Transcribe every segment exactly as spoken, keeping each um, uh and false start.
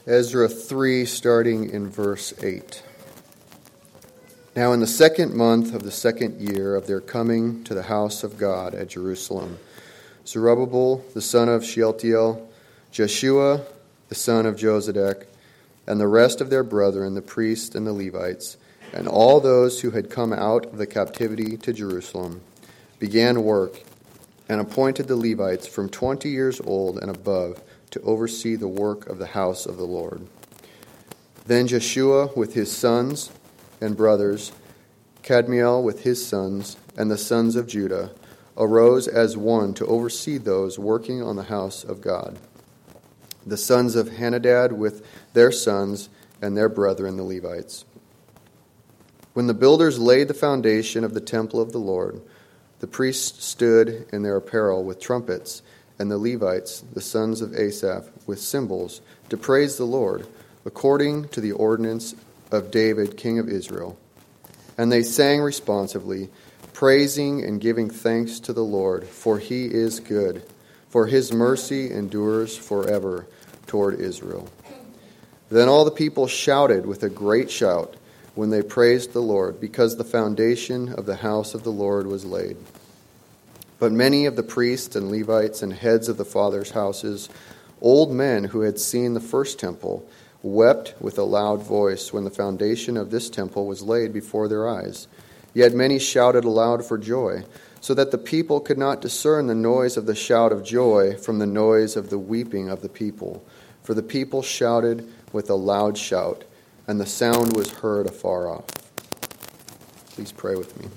Ezra three, starting in verse eight. Now in the second month of the second year of their coming to the house of God at Jerusalem, Zerubbabel the son of Shealtiel, Jeshua the son of Jozadak, and the rest of their brethren, the priests and the Levites, and all those who had come out of the captivity to Jerusalem, began work and appointed the Levites from twenty years old and above to oversee the work of the house of the Lord. Then Jeshua with his sons and brothers, Kadmiel with his sons, and the sons of Judah, arose as one to oversee those working on the house of God. The sons of Henadad with their sons and their brethren, the Levites. When the builders laid the foundation of the temple of the Lord, the priests stood in their apparel with trumpets, and the Levites, the sons of Asaph, with cymbals, to praise the Lord, according to the ordinance of David, king of Israel. And they sang responsively, praising and giving thanks to the Lord, for he is good, for his mercy endures forever toward Israel. Then all the people shouted with a great shout when they praised the Lord, because the foundation of the house of the Lord was laid. But many of the priests and Levites and heads of the fathers' houses, old men who had seen the first temple, wept with a loud voice when the foundation of this temple was laid before their eyes. Yet many shouted aloud for joy, so that the people could not discern the noise of the shout of joy from the noise of the weeping of the people. For the people shouted with a loud shout, and the sound was heard afar off. Please pray with me.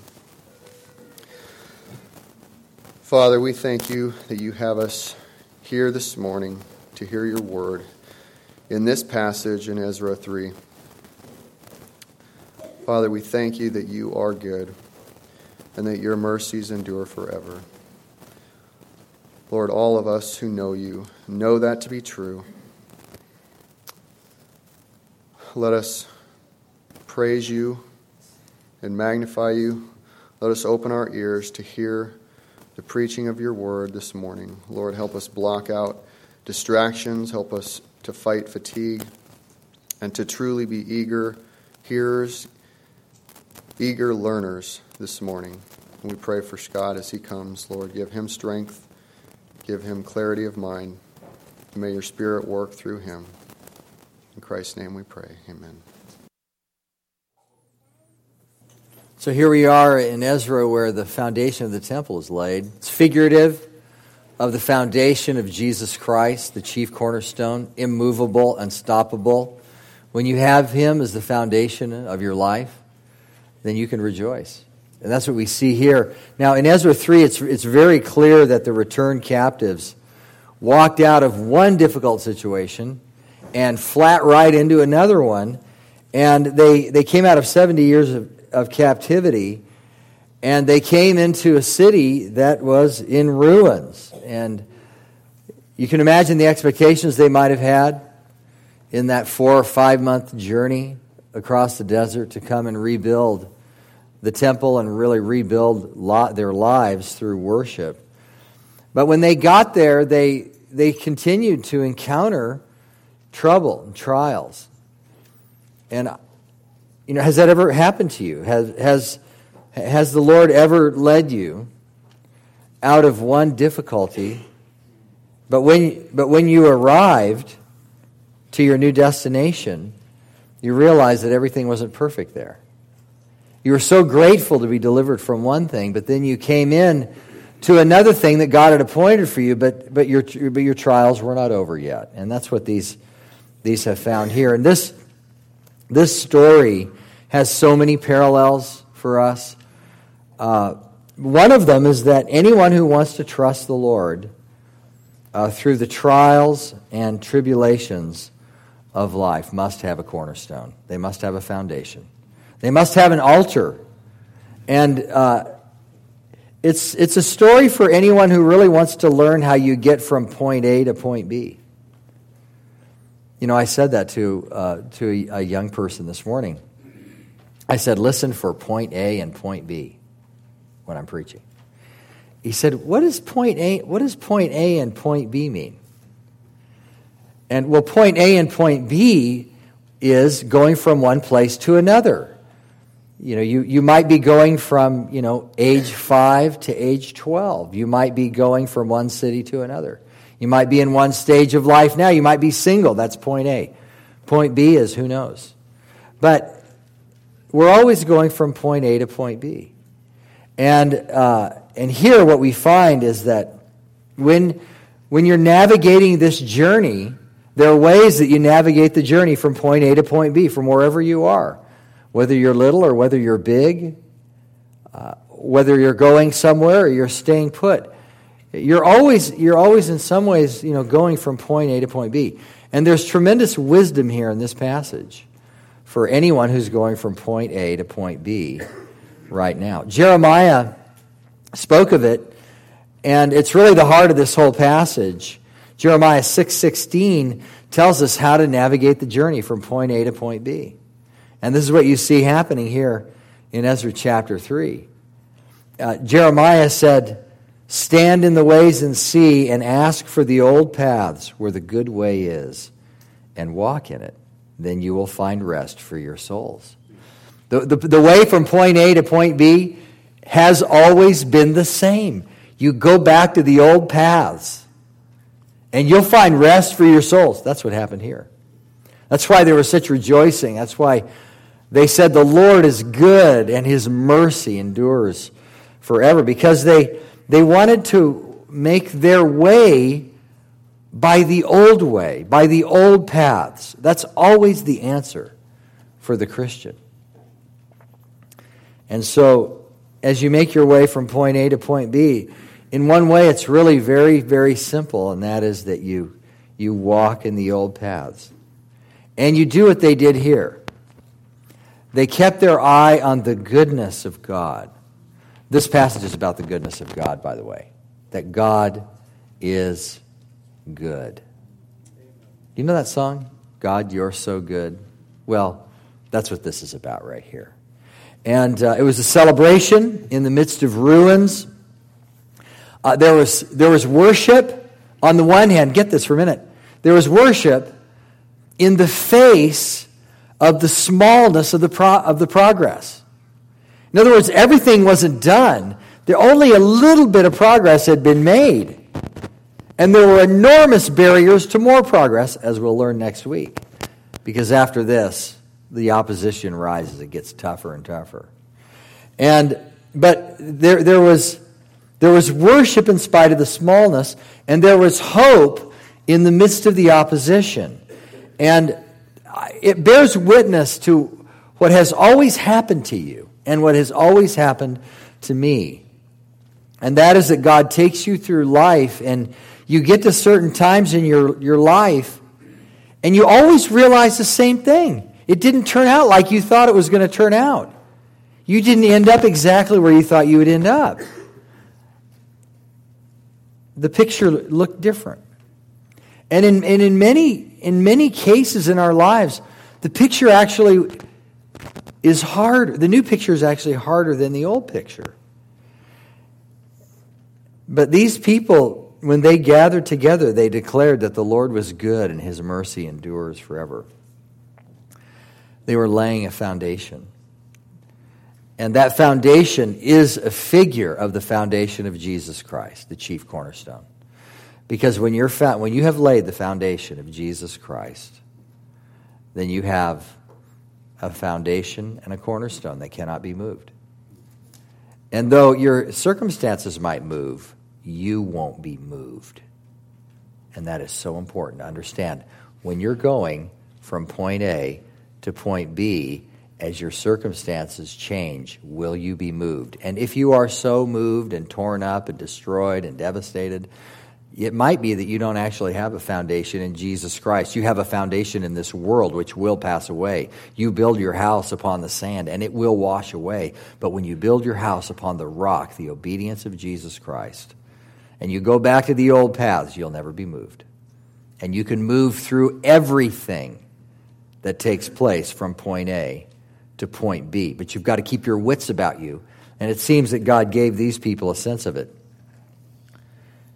Father, we thank you that you have us here this morning to hear your word in this passage in Ezra three. Father, we thank you that you are good and that your mercies endure forever. Lord, all of us who know you know that to be true. Let us praise you and magnify you. Let us open our ears to hear the preaching of your word this morning. Lord, help us block out distractions. Help us to fight fatigue and to truly be eager hearers, eager learners this morning. And we pray for Scott as he comes. Lord, give him strength. Give him clarity of mind. May your Spirit work through him. In Christ's name we pray. Amen. So here we are in Ezra where the foundation of the temple is laid. It's figurative of the foundation of Jesus Christ, the chief cornerstone, immovable, unstoppable. When you have him as the foundation of your life, then you can rejoice. And that's what we see here. Now in Ezra three, it's, it's very clear that the returned captives walked out of one difficult situation and flat right into another one. And they, they came out of seventy years of of captivity, and they came into a city that was in ruins. And you can imagine the expectations they might have had in that four or five month journey across the desert to come and rebuild the temple and really rebuild their lives through worship. But when they got there, they they continued to encounter trouble and trials. And you know, has that ever happened to you? Has has has the Lord ever led you out of one difficulty, but when but when you arrived to your new destination, you realized that everything wasn't perfect there? You were so grateful to be delivered from one thing, but then you came in to another thing that God had appointed for you, but but your but your trials were not over yet. And that's what these these have found here. And this This story has so many parallels for us. Uh, one of them is that anyone who wants to trust the Lord uh, through the trials and tribulations of life must have a cornerstone. They must have a foundation. They must have an altar. And uh, it's it's a story for anyone who really wants to learn how you get from point A to point B. You know, I said that to uh, to a, a young person this morning. I said, listen for point A and point B when I'm preaching. He said, what does point A, what does point A and point B mean? And well, point A and point B is going from one place to another. You know, you, you might be going from, you know, age five to age twelve. You might be going from one city to another. You might be in one stage of life now. You might be single. That's point A. Point B is who knows. But we're always going from point A to point B. And uh, and here what we find is that when when you're navigating this journey, there are ways that you navigate the journey from point A to point B, from wherever you are. Whether you're little or whether you're big, uh, whether you're going somewhere or you're staying put. You're always you're always in some ways, you know, going from point A to point B. And there's tremendous wisdom here in this passage for anyone who's going from point A to point B right now. Jeremiah spoke of it, and it's really the heart of this whole passage. Jeremiah six sixteen tells us how to navigate the journey from point A to point B. And this is what you see happening here in Ezra chapter three. Uh, Jeremiah said, "Stand in the ways and see, and ask for the old paths where the good way is, and walk in it. Then you will find rest for your souls." The, the, the way from point A to point B has always been the same. You go back to the old paths, and you'll find rest for your souls. That's what happened here. That's why there was such rejoicing. That's why they said the Lord is good, and His mercy endures forever, because they They wanted to make their way by the old way, by the old paths. That's always the answer for the Christian. And so, as you make your way from point A to point B, in one way it's really very, very simple, and that is that you, you walk in the old paths. And you do what they did here. They kept their eye on the goodness of God. This passage is about the goodness of God, by the way. That God is good. You know that song? God, you're so good. Well, that's what this is about right here. And uh, it was a celebration in the midst of ruins. Uh, there was there was worship on the one hand. Get this for a minute. There was worship in the face of the smallness of the pro- of the progress. In other words, everything wasn't done. There only a little bit of progress had been made. And there were enormous barriers to more progress, as we'll learn next week. Because after this, the opposition rises. It gets tougher and tougher. And but there there was there was worship in spite of the smallness, and there was hope in the midst of the opposition. And it bears witness to what has always happened to you and what has always happened to me. And that is that God takes you through life, and you get to certain times in your, your life, and you always realize the same thing. It didn't turn out like you thought it was going to turn out. You didn't end up exactly where you thought you would end up. The picture looked different. And in, and in many in many cases in our lives, the picture actually is hard. The new picture is actually harder than the old picture. But these people, when they gathered together, they declared that the Lord was good and His mercy endures forever. They were laying a foundation. And that foundation is a figure of the foundation of Jesus Christ, the chief cornerstone. Because when you're fa- when you have laid the foundation of Jesus Christ, then you have a foundation and a cornerstone that cannot be moved. And though your circumstances might move, you won't be moved. And that is so important to understand. When you're going from point A to point B, as your circumstances change, will you be moved? And if you are so moved and torn up and destroyed and devastated, it might be that you don't actually have a foundation in Jesus Christ. You have a foundation in this world which will pass away. You build your house upon the sand and it will wash away. But when you build your house upon the rock, the obedience of Jesus Christ, and you go back to the old paths, you'll never be moved. And you can move through everything that takes place from point A to point B. But you've got to keep your wits about you. And it seems that God gave these people a sense of it.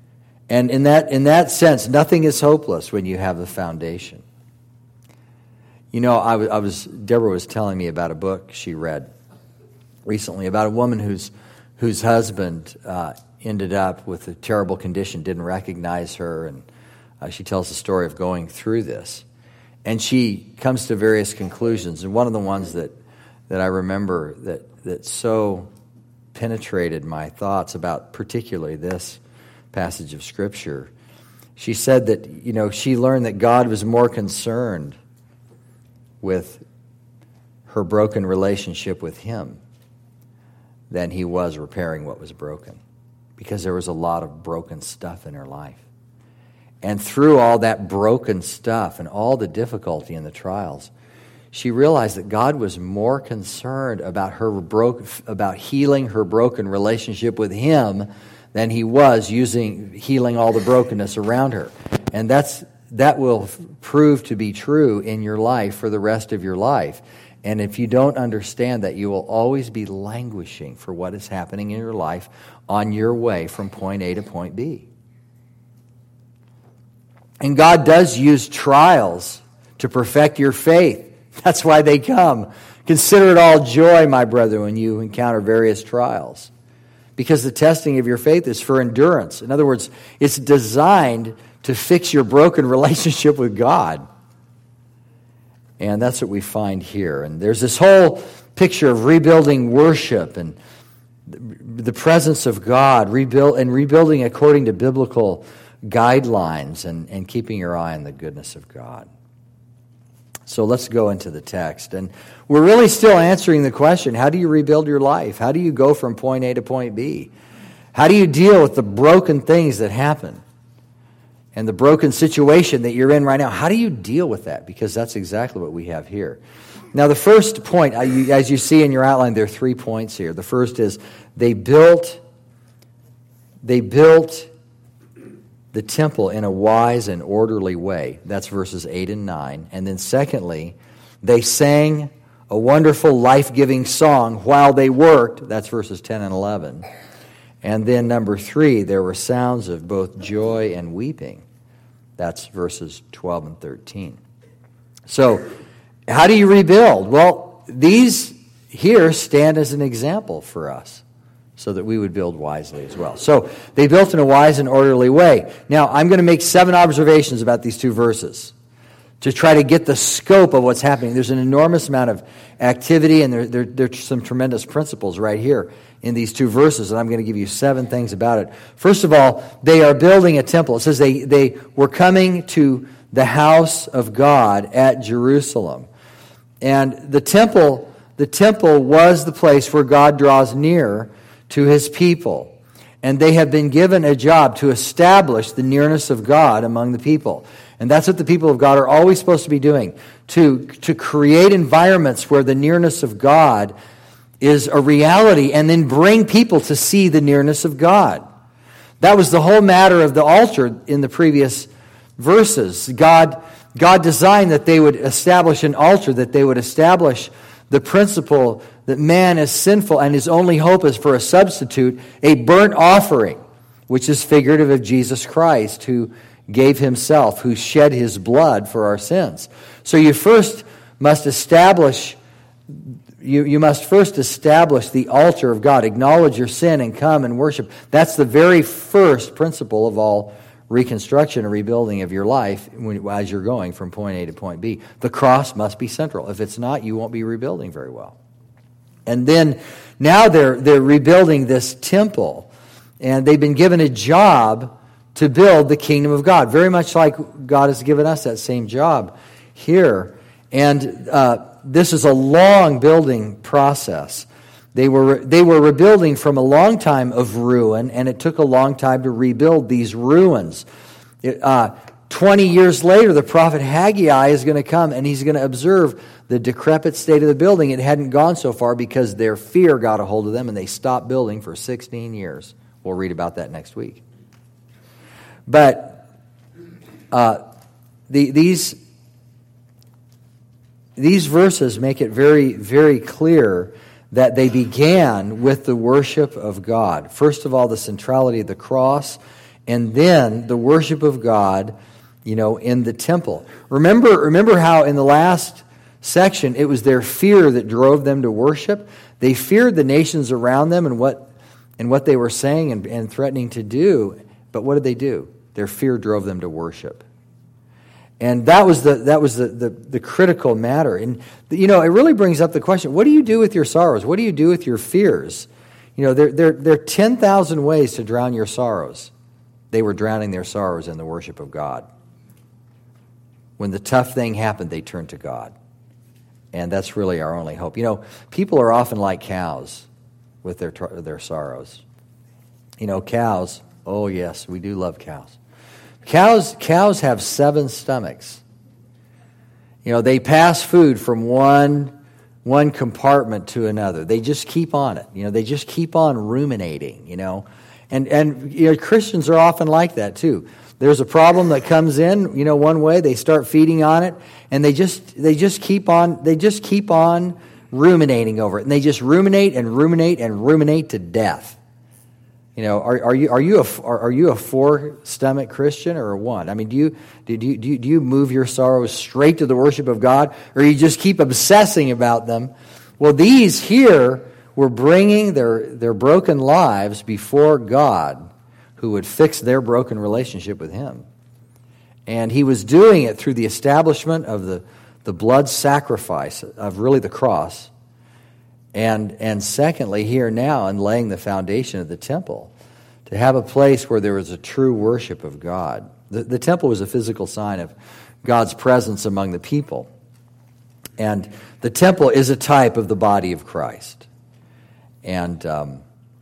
And in that in that sense, nothing is hopeless when you have a foundation. You know, I was, I was Deborah was telling me about a book she read recently about a woman whose whose husband uh, ended up with a terrible condition, didn't recognize her, and uh, she tells the story of going through this. And she comes to various conclusions, and one of the ones that, that I remember that, that so penetrated my thoughts about particularly this passage of Scripture, she said that, you know, she learned that God was more concerned with her broken relationship with Him than He was repairing what was broken, because there was a lot of broken stuff in her life. And through all that broken stuff and all the difficulty and the trials, she realized that God was more concerned about her broke, about healing her broken relationship with Him than He was using healing all the brokenness around her. And that's that will prove to be true in your life for the rest of your life. And if you don't understand that, you will always be languishing for what is happening in your life on your way from point A to point B. And God does use trials to perfect your faith. That's why they come. Consider it all joy, my brethren, when you encounter various trials, because the testing of your faith is for endurance. In other words, it's designed to fix your broken relationship with God. And that's what we find here. And there's this whole picture of rebuilding worship and the presence of God, rebuild and rebuilding according to biblical guidelines, and, and keeping your eye on the goodness of God. So let's go into the text. And we're really still answering the question, how do you rebuild your life? How do you go from point A to point B? How do you deal with the broken things that happen? And the broken situation that you're in right now, how do you deal with that? Because that's exactly what we have here. Now, the first point, as you see in your outline, there are three points here. The first is they built, they built the temple in a wise and orderly way. That's verses eight and nine. And then secondly, they sang a wonderful, life-giving song while they worked. That's verses ten and eleven. And then number three, there were sounds of both joy and weeping. That's verses twelve and thirteen. So, how do you rebuild? Well, these here stand as an example for us, so that we would build wisely as well. So, they built in a wise and orderly way. Now, I'm going to make seven observations about these two verses to try to get the scope of what's happening. There's an enormous amount of activity, and there, there, there's some tremendous principles right here in these two verses, and I'm going to give you seven things about it. First of all, they are building a temple. It says they, they were coming to the house of God at Jerusalem. And the temple, the temple was the place where God draws near to His people. And they have been given a job to establish the nearness of God among the people. And that's what the people of God are always supposed to be doing, to, to create environments where the nearness of God is a reality, and then bring people to see the nearness of God. That was the whole matter of the altar in the previous verses. God, God designed that they would establish an altar, that they would establish the principle that man is sinful and his only hope is for a substitute, a burnt offering, which is figurative of Jesus Christ, who gave Himself, who shed His blood for our sins. So you first must establish You, you must first establish the altar of God, acknowledge your sin, and come and worship. That's the very first principle of all reconstruction and rebuilding of your life when, as you're going from point A to point B. The cross must be central. If it's not, you won't be rebuilding very well. And then now they're they're rebuilding this temple, and they've been given a job to build the kingdom of God, very much like God has given us that same job here. And uh, this is a long building process. They were they were rebuilding from a long time of ruin, and it took a long time to rebuild these ruins. It, uh, Twenty years later, the prophet Haggai is going to come, and he's going to observe the decrepit state of the building. It hadn't gone so far because their fear got a hold of them, and they stopped building for sixteen years. We'll read about that next week. But uh, the, these these verses make it very, very clear that they began with the worship of God. First of all, the centrality of the cross, and then the worship of God, you know, in the temple. Remember, remember how in the last section it was their fear that drove them to worship? They feared the nations around them and what and what they were saying and, and threatening to do. But what did they do? Their fear drove them to worship. And that was the that was the, the, the critical matter. And, you know, it really brings up the question, what do you do with your sorrows? What do you do with your fears? You know, there, there, there are ten thousand ways to drown your sorrows. They were drowning their sorrows in the worship of God. When the tough thing happened, they turned to God. And that's really our only hope. You know, people are often like cows with their their sorrows. You know, cows, oh yes, we do love cows. Cows cows have seven stomachs. You know, they pass food from one one compartment to another. They just keep on it. You know, they just keep on ruminating, you know. And and you know, Christians are often like that too. There's a problem that comes in, you know, one way, they start feeding on it, and they just they just keep on they just keep on ruminating over it. And they just ruminate and ruminate and ruminate to death. You know, are, are you are you a are, are you a four stomach Christian or a one? I mean, do you do you do you, do you move your sorrows straight to the worship of God, or you just keep obsessing about them? Well, these here were bringing their their broken lives before God, who would fix their broken relationship with Him, and He was doing it through the establishment of the the blood sacrifice of really the cross. And and secondly, here now, in laying the foundation of the temple, to have a place where there was a true worship of God. The, the temple was a physical sign of God's presence among the people. And the temple is a type of the body of Christ. And um,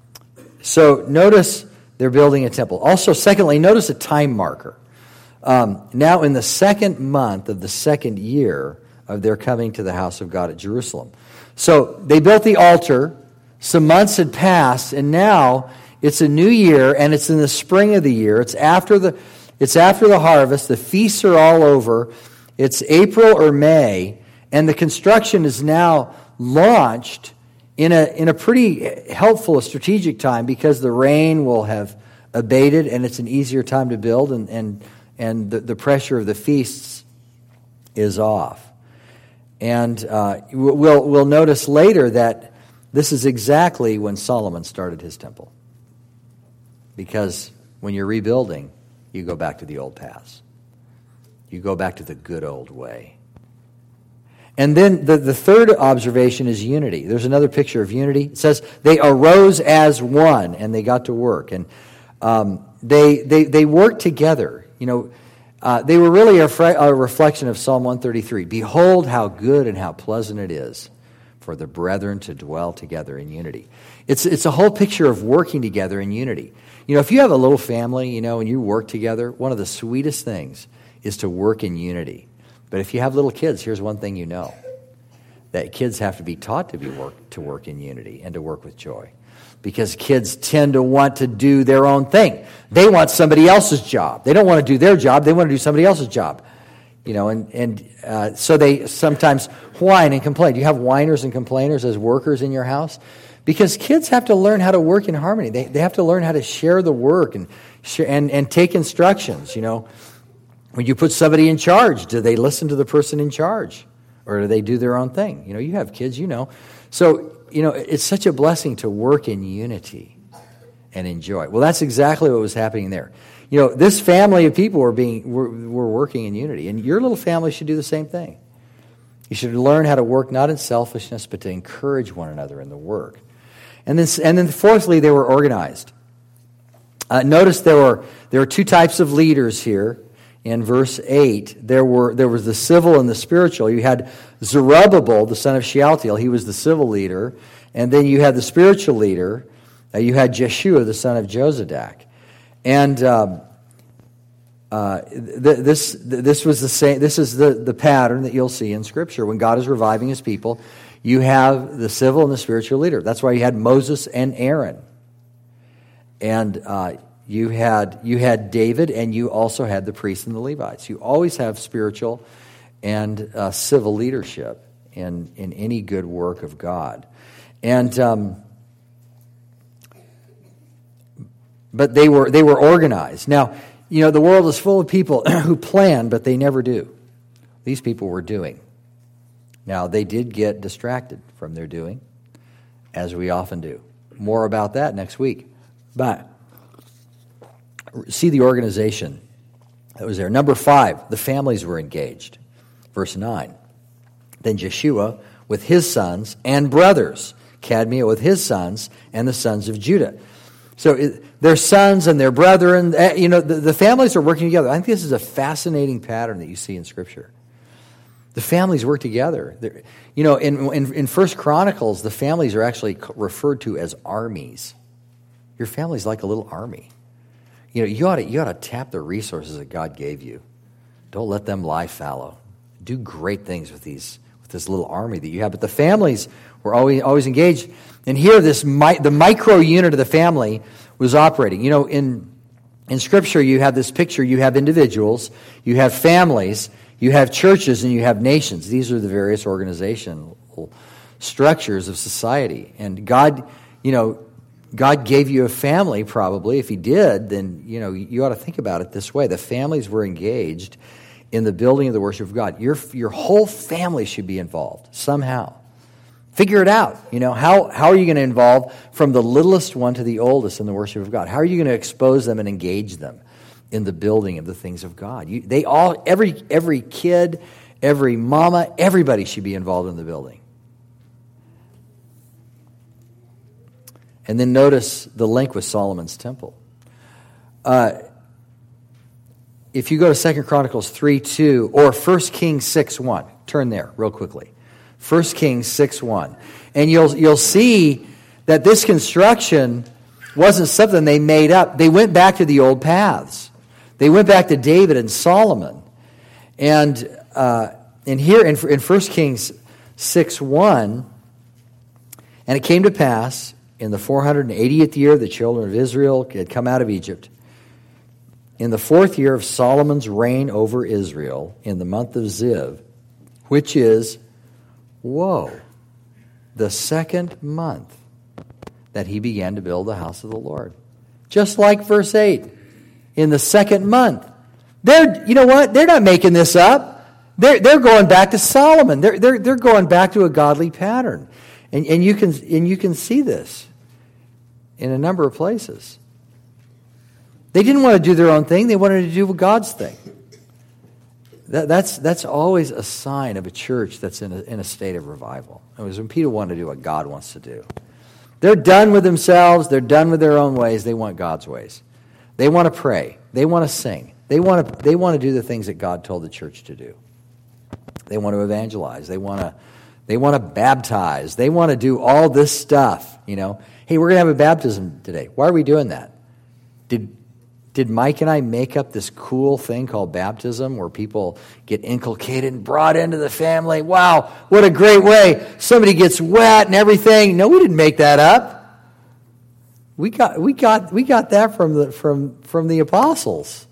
so notice they're building a temple. Also, secondly, notice a time marker. Um, now in the second month of the second year of their coming to the house of God at Jerusalem. So they built the altar, some months had passed, and now it's a new year, and it's in the spring of the year. It's after the it's after the harvest, the feasts are all over, it's April or May, and the construction is now launched in a in a pretty helpful, strategic time, because the rain will have abated, and it's an easier time to build, and, and, and the, the pressure of the feasts is off. And uh, we'll we'll notice later that this is exactly when Solomon started his temple. Because when you're rebuilding, you go back to the old paths. You go back to the good old way. And then the, the third observation is unity. There's another picture of unity. It says, they arose as one, and they got to work. And um, they, they, they worked together. You know, Uh, they were really a, fre- a reflection of Psalm one thirty-three. Behold how good and how pleasant it is for the brethren to dwell together in unity. It's it's a whole picture of working together in unity. You know, if you have a little family, you know, and you work together, one of the sweetest things is to work in unity. But if you have little kids, here's one thing you know. That kids have to be taught to be work to work in unity and to work with joy. Because kids tend to want to do their own thing. They want somebody else's job. They don't want to do their job. They want to do somebody else's job. You know, and, and uh, so they sometimes whine and complain. Do you have whiners and complainers as workers in your house? Because kids have to learn how to work in harmony. They they have to learn how to share the work and share, and, and take instructions, you know. When you put somebody in charge, do they listen to the person in charge? Or do they do their own thing? You know, you have kids, you know. So, you know, it's such a blessing to work in unity and enjoy. Well, that's exactly what was happening there. You know, this family of people were being were, were working in unity, and your little family should do the same thing. You should learn how to work not in selfishness, but to encourage one another in the work. And then, and then, fourthly, they were organized. Uh, notice there were there were two types of leaders here. In verse eight, there were there was the civil and the spiritual. You had Zerubbabel, the son of Shealtiel. He was the civil leader. And then you had the spiritual leader. Uh, you had Jeshua, the son of Jozadak. And um, uh, th- this th- this was the same. This is the, the pattern that you'll see in Scripture. When God is reviving His people, you have the civil and the spiritual leader. That's why you had Moses and Aaron. And uh You had you had David, and you also had the priests and the Levites. You always have spiritual and uh, civil leadership in, in any good work of God. And um, but they were they were organized. Now, you know, the world is full of people who plan, but they never do. These people were doing. Now, they did get distracted from their doing, as we often do. More about that next week. But see the organization that was there. Number five, the families were engaged. Verse nine. Then Jeshua with his sons and brothers, Kadmiel with his sons and the sons of Judah. So it, their sons and their brethren, you know, the, the families are working together. I think this is a fascinating pattern that you see in Scripture. The families work together. They're, you know, in, in, in First Chronicles, the families are actually referred to as armies. Your family's like a little army. You know, you ought to, you ought to tap the resources that God gave you. Don't let them lie fallow. Do great things with these with this little army that you have. But the families were always always engaged. And here, this mi- the micro unit of the family was operating. You know, in in Scripture, you have this picture. You have individuals, you have families, you have churches, and you have nations. These are the various organizational structures of society. And God, you know, God gave you a family, probably. If He did, then, you know, you ought to think about it this way. The families were engaged in the building of the worship of God. Your your whole family should be involved somehow. Figure it out. You know, how, how are you going to involve from the littlest one to the oldest in the worship of God? How are you going to expose them and engage them in the building of the things of God? You, they all, every every kid, every mama, everybody should be involved in the building. And then notice the link with Solomon's temple. Uh, if you go to Second Chronicles three two or First Kings six one, turn there real quickly. First Kings six one. And you'll you'll see that this construction wasn't something they made up. They went back to the old paths. They went back to David and Solomon. And uh, and here in, in First Kings six one, and it came to pass in the four hundred eightieth year the children of Israel had come out of Egypt, in the fourth year of Solomon's reign over Israel, in the month of Ziv, which is, whoa, the second month that he began to build the house of the Lord. Just like verse eight, in the second month. They're, you know what? They're not making this up. They're, they're going back to Solomon. They're, they're, they're going back to a godly pattern. And, and, you can, and you can see this in a number of places. They didn't want to do their own thing. They wanted to do God's thing. That, that's, that's always a sign of a church that's in a, in a state of revival. It was when people want to do what God wants to do. They're done with themselves. They're done with their own ways. They want God's ways. They want to pray. They want to sing. They want to, they want to do the things that God told the church to do. They want to evangelize. They want to, they want to baptize. They want to do all this stuff. You know, hey, we're going to have a baptism today. Why are we doing that? Did Did Mike and I make up this cool thing called baptism where people get inculcated and brought into the family? Wow, what a great way. Somebody gets wet and everything. No, we didn't make that up. We got we got we got that from the from from the apostles.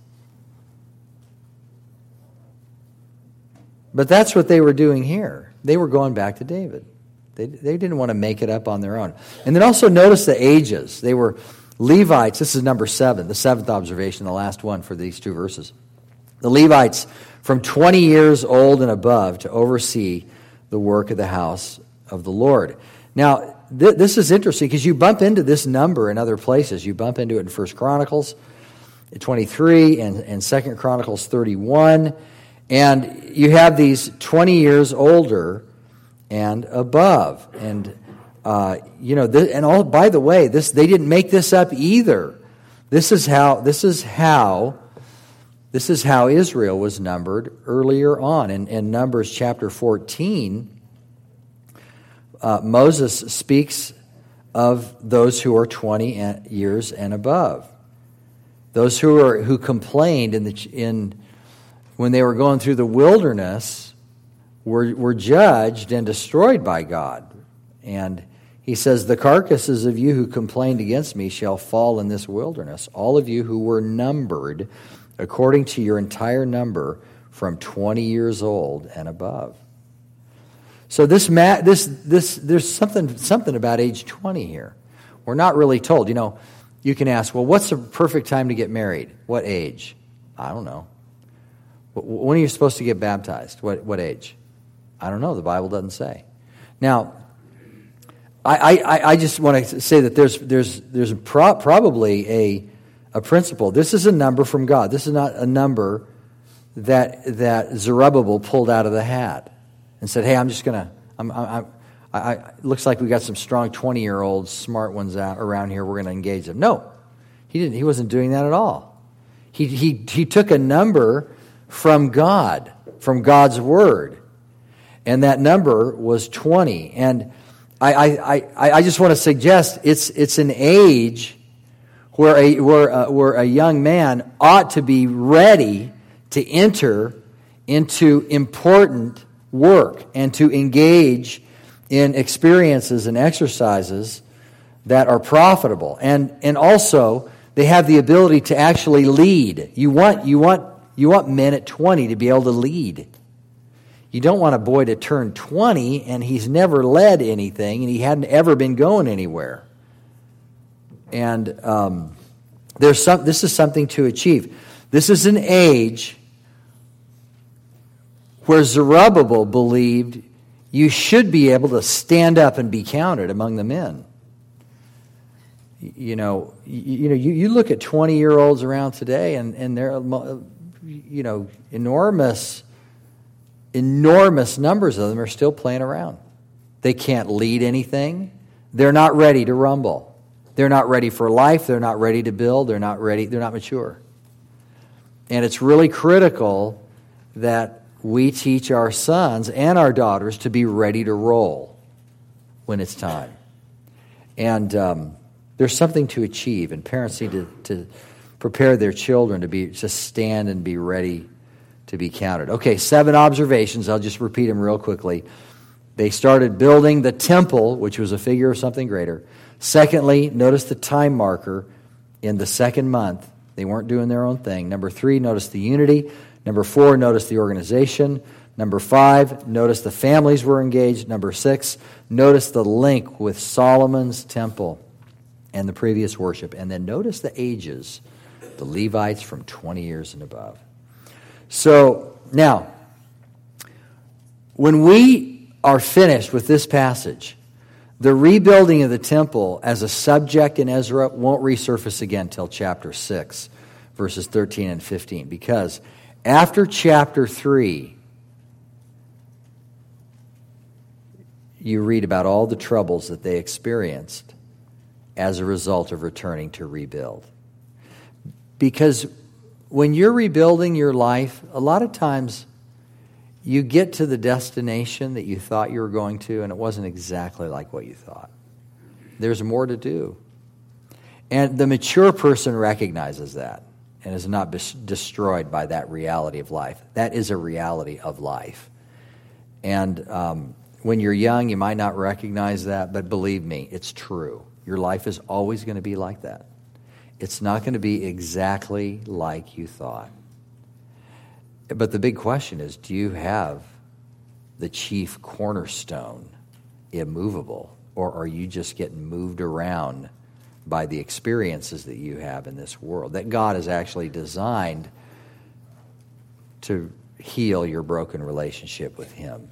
But that's what they were doing here. They were going back to David. They they didn't want to make it up on their own. And then also notice the ages. They were Levites, this is number seven, the seventh observation, the last one for these two verses. The Levites from twenty years old and above to oversee the work of the house of the Lord. Now, th- this is interesting because you bump into this number in other places. You bump into it in First Chronicles twenty-three and, and Second Chronicles thirty-one. And you have these twenty years older and above. And Uh, you know, this, and all. By the way, this they didn't make this up either. This is how. This is how. This is how Israel was numbered earlier on in, in Numbers chapter fourteen. Uh, Moses speaks of those who are twenty years and above, those who are who complained in the in when they were going through the wilderness were were judged and destroyed by God. And he says, the carcasses of you who complained against me shall fall in this wilderness, all of you who were numbered according to your entire number from twenty years old and above. So this ma- this this there's something something about age twenty here. We're not really told. You know, You can ask, well, what's the perfect time to get married? What age? I don't know. When are you supposed to get baptized? What what age? I don't know. The Bible doesn't say. Now, I I, I just want to say that there's there's there's pro- probably a a principle. This is a number from God. This is not a number that that Zerubbabel pulled out of the hat and said, "Hey, I'm just gonna." I'm, I'm, I, I, it looks like we got some strong twenty-year-olds, smart ones out around here. We're going to engage them. No, he didn't. He wasn't doing that at all. He he he took a number from God, from God's word, and that number was twenty. And I I I, I just want to suggest it's it's an age where a where a, where a young man ought to be ready to enter into important work and to engage in experiences and exercises that are profitable. And and also they have the ability to actually lead. You want you want you want men at twenty to be able to lead. You don't want a boy to turn twenty and he's never led anything and he hadn't ever been going anywhere. And um, there's some. This is something to achieve. This is an age where Zerubbabel believed you should be able to stand up and be counted among the men. You know, you, you know, you, you look at twenty-year-olds around today, and and they're, you know, enormous, enormous numbers of them are still playing around. They can't lead anything. They're not ready to rumble. They're not ready for life. They're not ready to build. They're not ready. They're not mature. And it's really critical that we teach our sons and our daughters to be ready to roll when it's time. And um, there's something to achieve, and parents need to, to prepare their children to be to stand and be ready to be counted. Okay, seven observations. I'll just repeat them real quickly. They started building the temple, which was a figure of something greater. Secondly, notice the time marker in the second month. They weren't doing their own thing. Number three, notice the unity. Number four, notice the organization. Number five, notice the families were engaged. Number six, notice the link with Solomon's temple and the previous worship. And then notice the ages, the Levites from twenty years and above. So now, when we are finished with this passage, the rebuilding of the temple as a subject in Ezra won't resurface again till chapter six, verses thirteen and fifteen, because after chapter three, you read about all the troubles that they experienced as a result of returning to rebuild. Because when you're rebuilding your life, a lot of times you get to the destination that you thought you were going to, and it wasn't exactly like what you thought. There's more to do. And the mature person recognizes that and is not bis- destroyed by that reality of life. That is a reality of life. And um, when you're young, you might not recognize that, but believe me, it's true. Your life is always going to be like that. It's not going to be exactly like you thought. But the big question is, do you have the chief cornerstone immovable, or are you just getting moved around by the experiences that you have in this world that God has actually designed to heal your broken relationship with Him?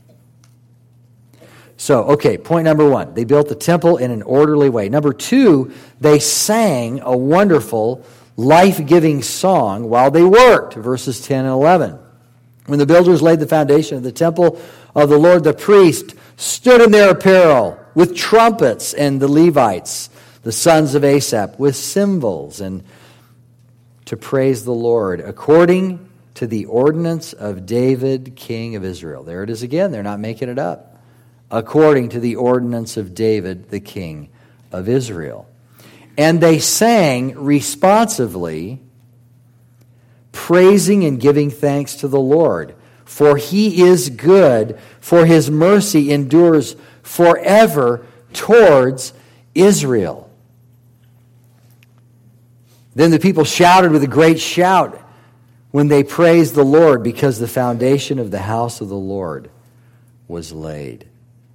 So, okay, point number one, they built the temple in an orderly way. Number two, they sang a wonderful, life-giving song while they worked, verses ten and eleven. When the builders laid the foundation of the temple of the Lord, the priest stood in their apparel with trumpets, and the Levites, the sons of Asaph, with cymbals, and to praise the Lord, according to the ordinance of David, king of Israel. There it is again. They're not making it up. According to the ordinance of David, the king of Israel. And they sang responsively, praising and giving thanks to the Lord. For He is good, for His mercy endures forever towards Israel. Then the people shouted with a great shout when they praised the Lord, because the foundation of the house of the Lord was laid.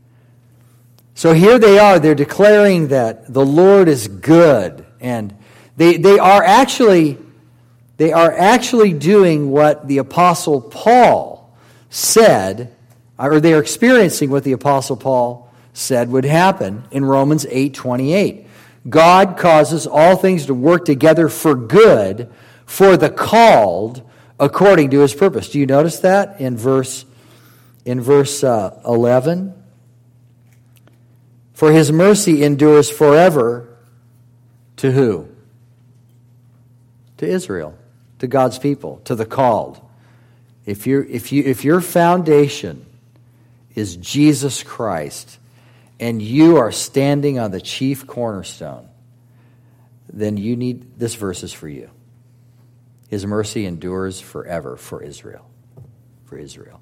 So here they are, they're declaring that the Lord is good, and They they are actually they are actually doing what the Apostle Paul said, or they are experiencing what the Apostle Paul said would happen in Romans eight twenty-eight. God causes all things to work together for good for the called according to his purpose. Do you notice that in verse in verse uh, eleven? For his mercy endures forever to who? To Israel, to God's people, to the called. If you if you if your foundation is Jesus Christ, and you are standing on the chief cornerstone, then you need, this verse is for you. His mercy endures forever for Israel. For Israel.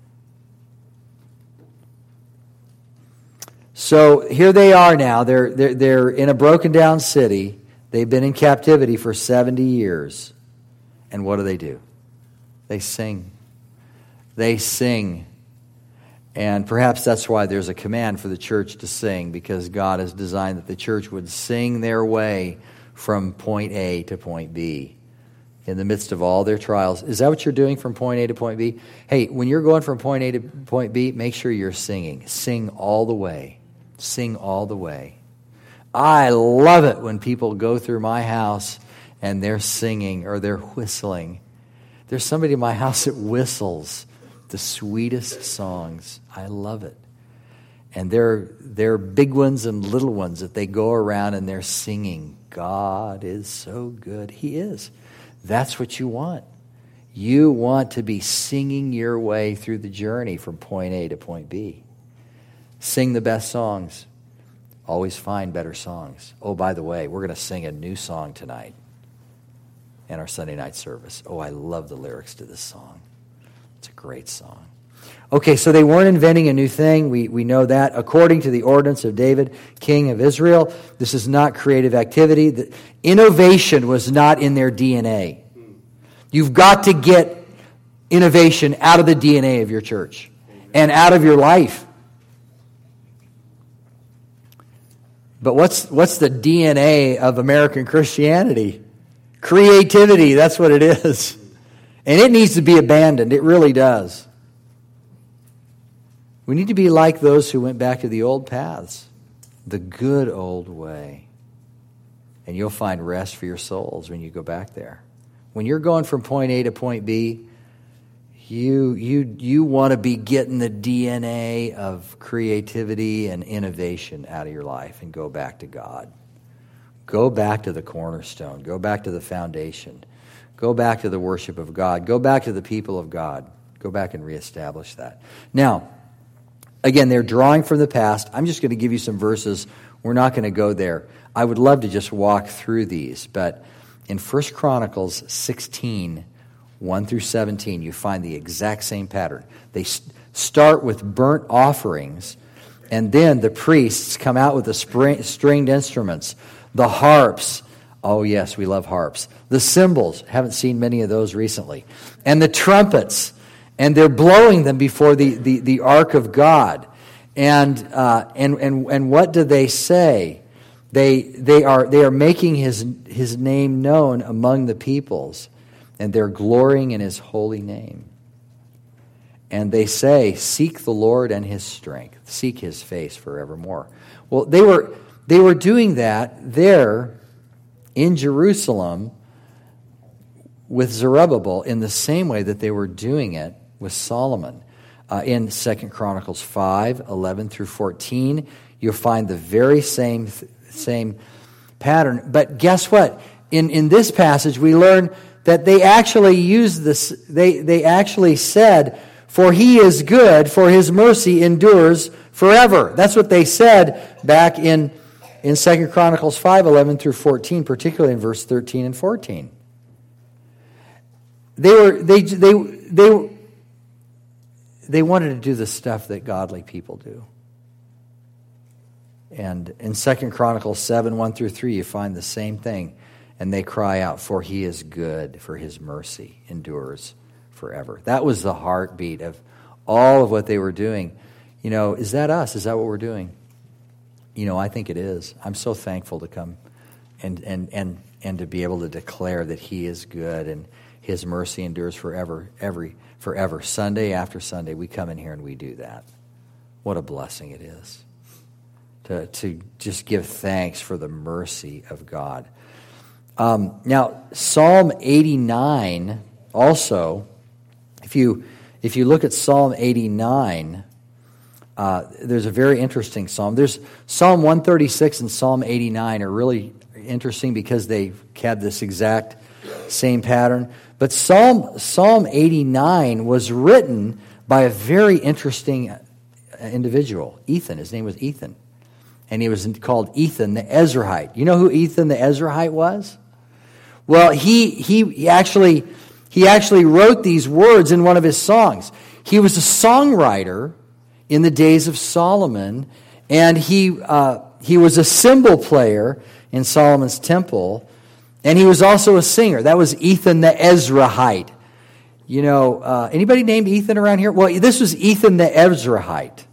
So here they are now. They're, they're, they're in a broken down city. They've been in captivity for seventy years. And what do they do? They sing. They sing. And perhaps that's why there's a command for the church to sing, because God has designed that the church would sing their way from point A to point B in the midst of all their trials. Is that what you're doing from point A to point B? Hey, when you're going from point A to point B, make sure you're singing. Sing all the way. Sing all the way. I love it when people go through my house and they're singing or they're whistling. There's somebody in my house that whistles the sweetest songs. I love it. And they're, they're big ones and little ones that they go around and they're singing. God is so good. He is. That's what you want. You want to be singing your way through the journey from point A to point B. Sing the best songs. Always find better songs. Oh, by the way, we're going to sing a new song tonight in our Sunday night service. Oh, I love the lyrics to this song. It's a great song. Okay, so they weren't inventing a new thing. We we know that. According to the ordinance of David, king of Israel, this is not creative activity. The innovation was not in their D N A. You've got to get innovation out of the D N A of your church and out of your life. But what's what's the D N A of American Christianity? Creativity, that's what it is. And it needs to be abandoned. It really does. We need to be like those who went back to the old paths, the good old way. And you'll find rest for your souls when you go back there. When you're going from point A to point B, you you you want to be getting the D N A of creativity and innovation out of your life and go back to God. Go back to the cornerstone. Go back to the foundation. Go back to the worship of God. Go back to the people of God. Go back and reestablish that. Now, again, they're drawing from the past. I'm just going to give you some verses. We're not going to go there. I would love to just walk through these, but in First Chronicles sixteen, one through seventeen, you find the exact same pattern. They start with burnt offerings, and then the priests come out with the stringed instruments, the harps. Oh, yes, we love harps. The cymbals. Haven't seen many of those recently. And the trumpets. And they're blowing them before the, the, the ark of God. And, uh, and and and what do they say? They they are they are making his his name known among the peoples, and they're glorying in his holy name. And they say, "Seek the Lord and his strength; seek his face forevermore." Well, they were they were doing that there in Jerusalem with Zerubbabel in the same way that they were doing it with Solomon. Uh, in Second Chronicles five, eleven through fourteen, you'll find the very same same pattern. But guess what? In in this passage, we learn that they actually used this. They they actually said, "For he is good; for his mercy endures forever." That's what they said back in in Second Chronicles five, eleven through fourteen, particularly in verse thirteen and fourteen. They were they they they. They wanted to do the stuff that godly people do. And in Second Chronicles seven, one through three, you find the same thing. And they cry out, "For he is good, for his mercy endures forever." That was the heartbeat of all of what they were doing. You know, is that us? Is that what we're doing? You know, I think it is. I'm so thankful to come and and and and to be able to declare that he is good and his mercy endures forever, every forever. Sunday after Sunday, we come in here and we do that. What a blessing it is to, to just give thanks for the mercy of God. Um, now, Psalm eighty-nine also, if you if you look at Psalm eighty-nine, uh, there's a very interesting psalm. There's Psalm one thirty-six and Psalm eighty-nine are really interesting because they have this exact same pattern. But Psalm Psalm eighty-nine was written by a very interesting individual, Ethan. His name was Ethan. And he was called Ethan the Ezrahite. You know who Ethan the Ezrahite was? Well, he he actually he actually wrote these words in one of his songs. He was a songwriter in the days of Solomon, and he uh, he was a cymbal player in Solomon's temple, and he was also a singer. That was Ethan the Ezrahite. You know, uh, anybody named Ethan around here? Well, this was Ethan the Ezrahite,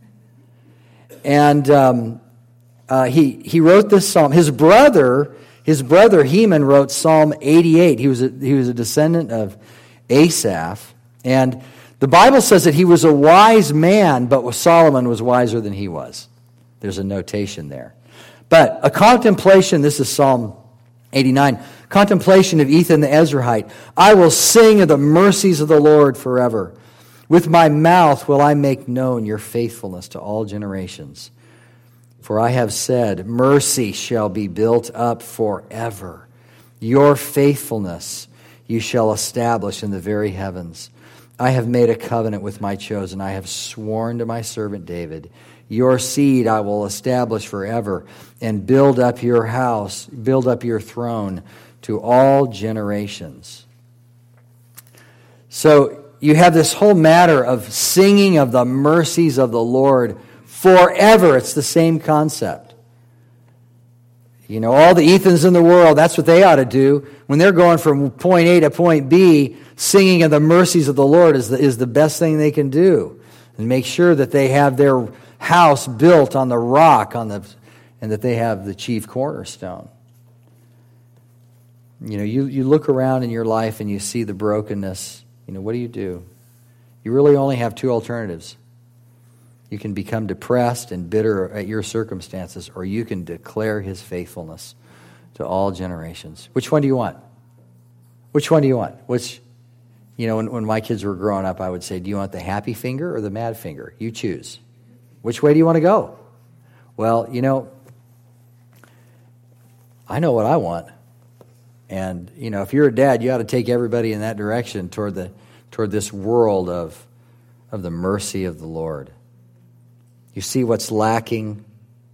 and um, uh, he he wrote this psalm. His brother. His brother Heman wrote Psalm eighty-eight. He was a, he was a descendant of Asaph. And the Bible says that he was a wise man, but Solomon was wiser than he was. There's a notation there. But a contemplation, this is Psalm eighty-nine, contemplation of Ethan the Ezrahite. I will sing of the mercies of the Lord forever. With my mouth will I make known your faithfulness to all generations. For I have said, mercy shall be built up forever. Your faithfulness you shall establish in the very heavens. I have made a covenant with my chosen. I have sworn to my servant David. Your seed I will establish forever and build up your house, build up your throne to all generations. So you have this whole matter of singing of the mercies of the Lord forever. It's the same concept. You know, all the Ethans in the world, that's what they ought to do. When they're going from point A to point B, singing of the mercies of the Lord is the, is the best thing they can do. And make sure that they have their house built on the rock, on the, and that they have the chief cornerstone. You know, you, you look around in your life and you see the brokenness. You know, what do you do? You really only have two alternatives. You can become depressed and bitter at your circumstances, or you can declare his faithfulness to all generations. Which one do you want? Which one do you want? Which, you know, when, when my kids were growing up, I would say, do you want the happy finger or the mad finger? You choose. Which way do you want to go? Well, you know, I know what I want. And, you know, if you're a dad, you ought to take everybody in that direction toward the toward this world of, of the mercy of the Lord. You see what's lacking?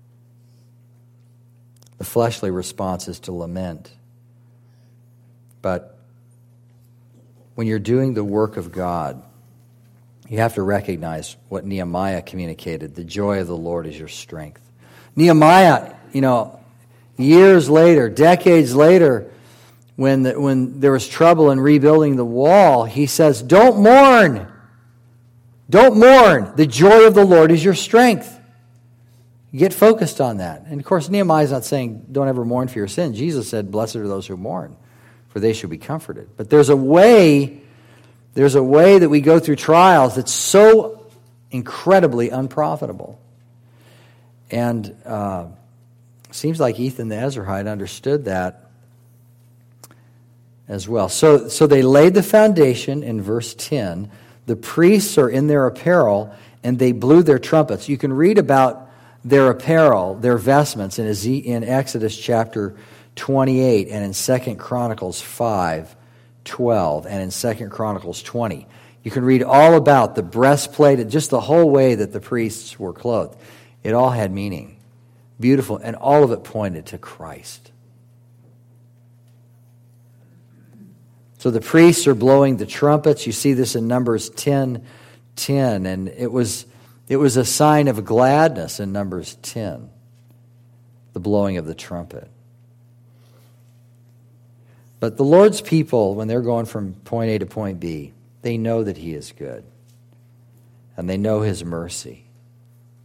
The fleshly response is to lament. But when you're doing the work of God, you have to recognize what Nehemiah communicated. The joy of the Lord is your strength. Nehemiah, you know, years later, decades later, when the, when there was trouble in rebuilding the wall, he says, don't mourn. Don't mourn. The joy of the Lord is your strength. Get focused on that. And of course, Nehemiah is not saying don't ever mourn for your sin. Jesus said, blessed are those who mourn, for they shall be comforted. But there's a way, there's a way that we go through trials that's so incredibly unprofitable. And uh, seems like Ethan the Ezrahite understood that as well. So, so they laid the foundation in verse ten. The priests are in their apparel, and they blew their trumpets. You can read about their apparel, their vestments, in, in Exodus chapter twenty-eight, and in Second Chronicles five, twelve, and in Second Chronicles twenty. You can read all about the breastplate, just the whole way that the priests were clothed. It all had meaning. Beautiful, and all of it pointed to Christ. So the priests are blowing the trumpets. You see this in Numbers ten ten, and it was it was a sign of gladness in Numbers ten, the blowing of the trumpet. But the Lord's people, when they're going from point A to point B, they know that he is good, and they know his mercy.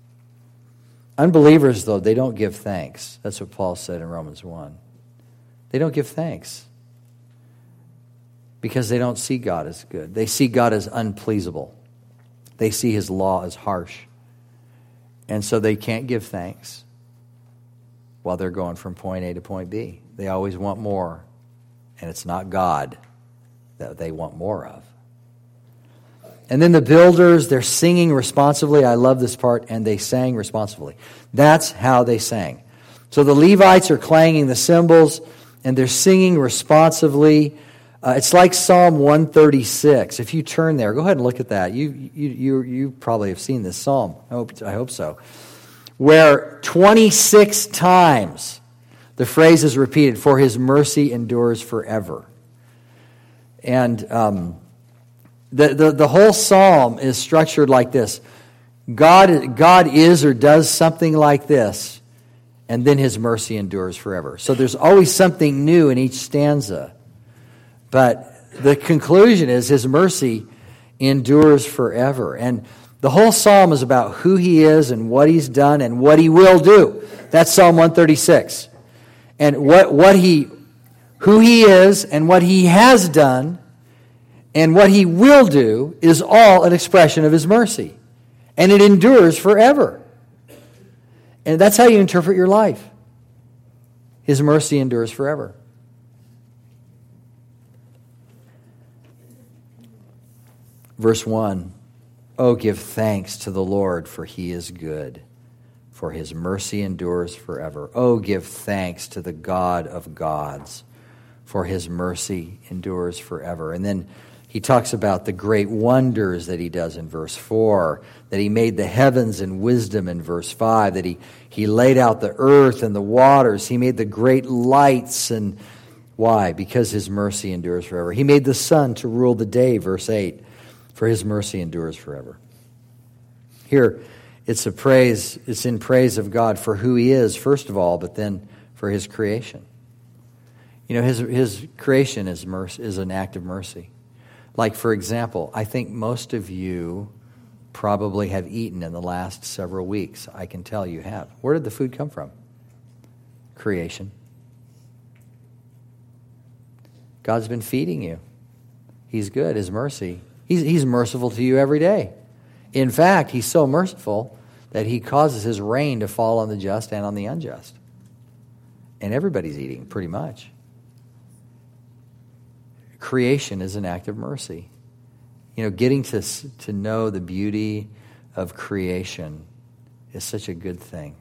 Unbelievers, though, they don't give thanks. That's what Paul said in Romans one. They don't give thanks because they don't see God as good. They see God as unpleasable. They see his law as harsh. And so they can't give thanks while they're going from point A to point B. They always want more, and it's not God that they want more of. And then the builders, they're singing responsively. I love this part. And they sang responsively. That's how they sang. So the Levites are clanging the cymbals, and they're singing responsively. Uh, it's like Psalm one thirty-six. If you turn there, go ahead and look at that. You you you, you probably have seen this psalm. I hope, I hope so. Where twenty-six times the phrase is repeated, "For his mercy endures forever." And um, the, the, the whole psalm is structured like this. God, God is or does something like this, and then his mercy endures forever. So there's always something new in each stanza. But the conclusion is his mercy endures forever. And the whole psalm is about who he is and what he's done and what he will do. That's Psalm one thirty-six. And what, what he, who he is and what he has done and what he will do is all an expression of his mercy. And it endures forever. And that's how you interpret your life. His mercy endures forever. Verse one, "Oh, give thanks to the Lord, for he is good, for his mercy endures forever. Oh, give thanks to the God of gods, for his mercy endures forever." And then he talks about the great wonders that he does in verse four, that he made the heavens in wisdom in verse five, that he, he laid out the earth and the waters. He made the great lights. And why? Because his mercy endures forever. He made the sun to rule the day, verse eight, for his mercy endures forever. Here, it's a praise, it's in praise of God for who he is, first of all, but then for his creation. You know, his his creation is mercy, is an act of mercy. Like, for example, I think most of you probably have eaten in the last several weeks. I can tell you have. Where did the food come from? Creation. God's been feeding you. He's good. His mercy. He's, he's merciful to you every day. In fact, he's so merciful that he causes his rain to fall on the just and on the unjust. And everybody's eating, pretty much. Creation is an act of mercy. You know, getting to to know the beauty of creation is such a good thing.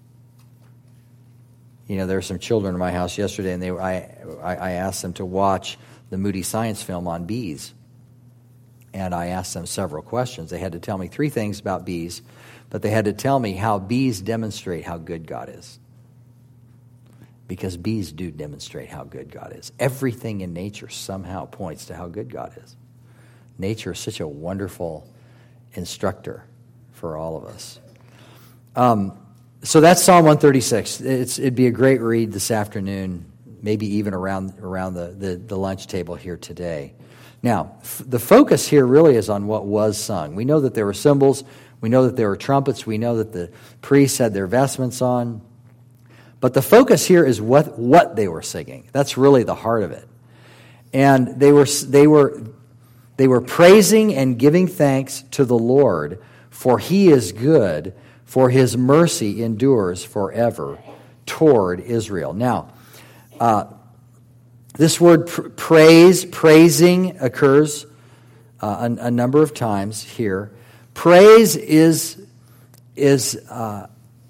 You know, there were some children in my house yesterday, and they were, I, I asked them to watch the Moody Science film on bees. And I asked them several questions. They had to tell me three things about bees, but they had to tell me how bees demonstrate how good God is. Because bees do demonstrate how good God is. Everything in nature somehow points to how good God is. Nature is such a wonderful instructor for all of us. Um, so that's Psalm one thirty-six. It's, it'd be a great read this afternoon, maybe even around around the, the, the lunch table here today. Now, f- the focus here really is on what was sung. We know that there were cymbals. We know that there were trumpets. We know that the priests had their vestments on. But the focus here is what, what they were singing. That's really the heart of it. And they were they were they were praising and giving thanks to the Lord, for he is good, for his mercy endures forever toward Israel. Now, uh, this word pr- praise, praising occurs uh, a, a number of times here. Praise is is uh,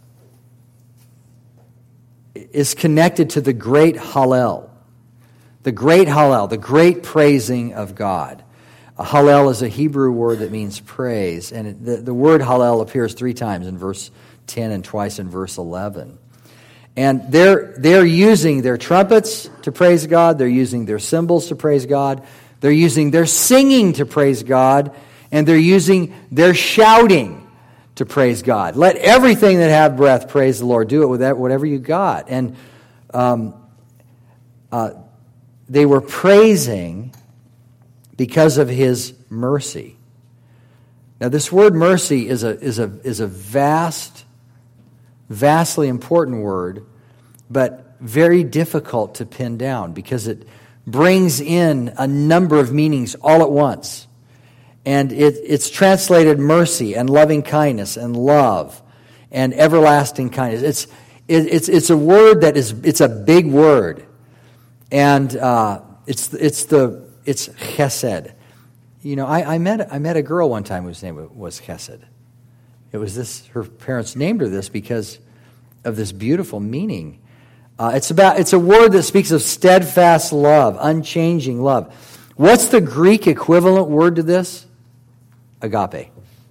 is connected to the great Hallel. The great Hallel, the great praising of God. A Hallel is a Hebrew word that means praise, and it, the, the word Hallel appears three times in verse ten and twice in verse eleven. And they're they're using their trumpets to praise God, they're using their cymbals to praise God, they're using their singing to praise God, and they're using their shouting to praise God. Let everything that have breath praise the Lord. Do it with that, whatever you got. And um, uh, they were praising because of his mercy. Now, this word mercy is a is a is a vast, vastly important word, but very difficult to pin down because it brings in a number of meanings all at once. And it, it's translated mercy and loving kindness and love and everlasting kindness. It's it, it's it's a word that is it's a big word, and uh, it's it's the it's chesed. You know, I, I met I met a girl one time whose name was Chesed. It was this. Her parents named her this because of this beautiful meaning. Uh, it's about. It's a word that speaks of steadfast love, unchanging love. What's the Greek equivalent word to this? Agape.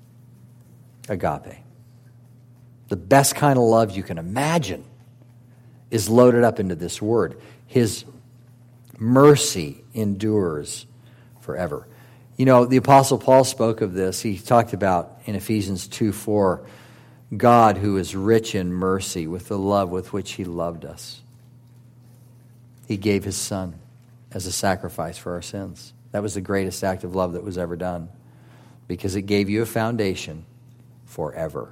Agape. The best kind of love you can imagine is loaded up into this word. His mercy endures forever. You know, the Apostle Paul spoke of this. He talked about in Ephesians two four, God who is rich in mercy with the love with which he loved us. He gave his Son as a sacrifice for our sins. That was the greatest act of love that was ever done because it gave you a foundation forever.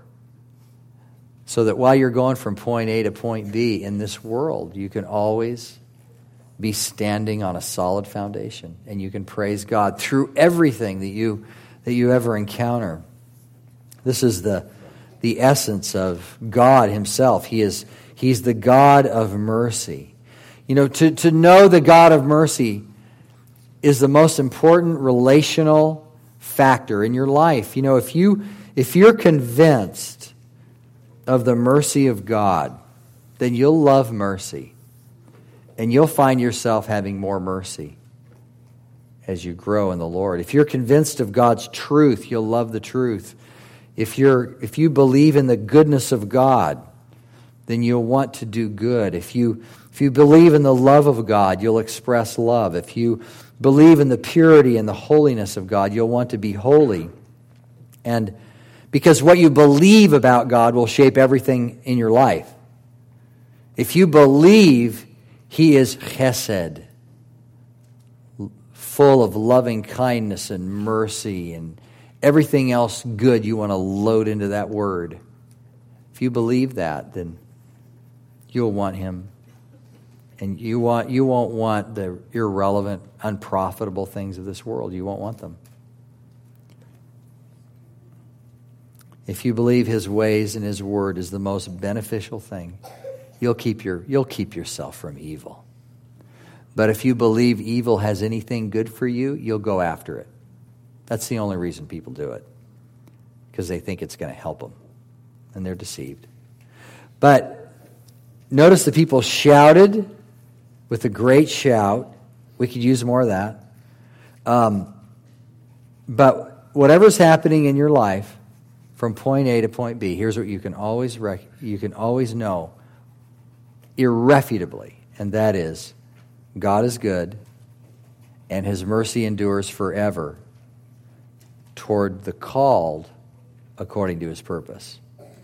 So that while you're going from point A to point B in this world, you can always be standing on a solid foundation, and you can praise God through everything that you that you ever encounter. This is the the essence of God himself. He is he's the God of mercy. You know, to, to know the God of mercy is the most important relational factor in your life. You know, if you if you're convinced of the mercy of God, then you'll love mercy. And you'll find yourself having more mercy as you grow in the Lord. If you're convinced of God's truth, you'll love the truth. If you're if you believe in the goodness of God, then you'll want to do good. If you if you believe in the love of God, you'll express love. If you believe in the purity and the holiness of God, you'll want to be holy. And because what you believe about God will shape everything in your life. If you believe He is chesed, full of loving kindness and mercy and everything else good you want to load into that word. If you believe that, then you'll want Him. And you want you won't want the irrelevant, unprofitable things of this world. You won't want them. If you believe His ways and His word is the most beneficial thing, You'll keep your you'll keep yourself from evil. But if you believe evil has anything good for you, you'll go after it. That's the only reason people do it. Because they think it's going to help them. And they're deceived. But notice the people shouted with a great shout. We could use more of that. Um, but whatever's happening in your life, from point A to point B, here's what you can always rec- you can always know irrefutably, and that is, God is good, and His mercy endures forever toward the called according to His purpose.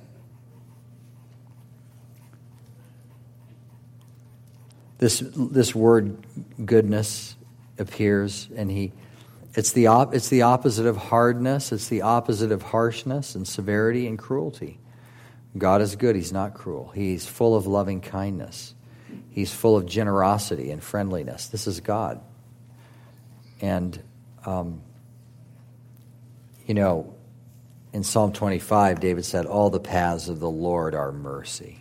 This this word goodness appears, and he it's the op, it's the opposite of hardness, it's the opposite of harshness and severity and cruelty. God is good. He's not cruel. He's full of loving kindness. He's full of generosity and friendliness. This is God. And, um, you know, in Psalm twenty-five, David said, all the paths of the Lord are mercy.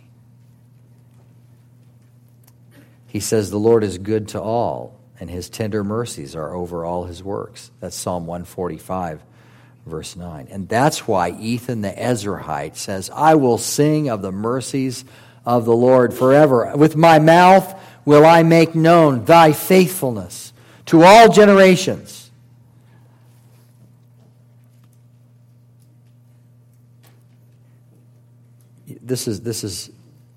He says, the Lord is good to all, and His tender mercies are over all His works. That's Psalm one forty-five. Verse nine. And that's why Ethan the Ezrahite says, I will sing of the mercies of the Lord forever. With my mouth will I make known thy faithfulness to all generations. This is, this is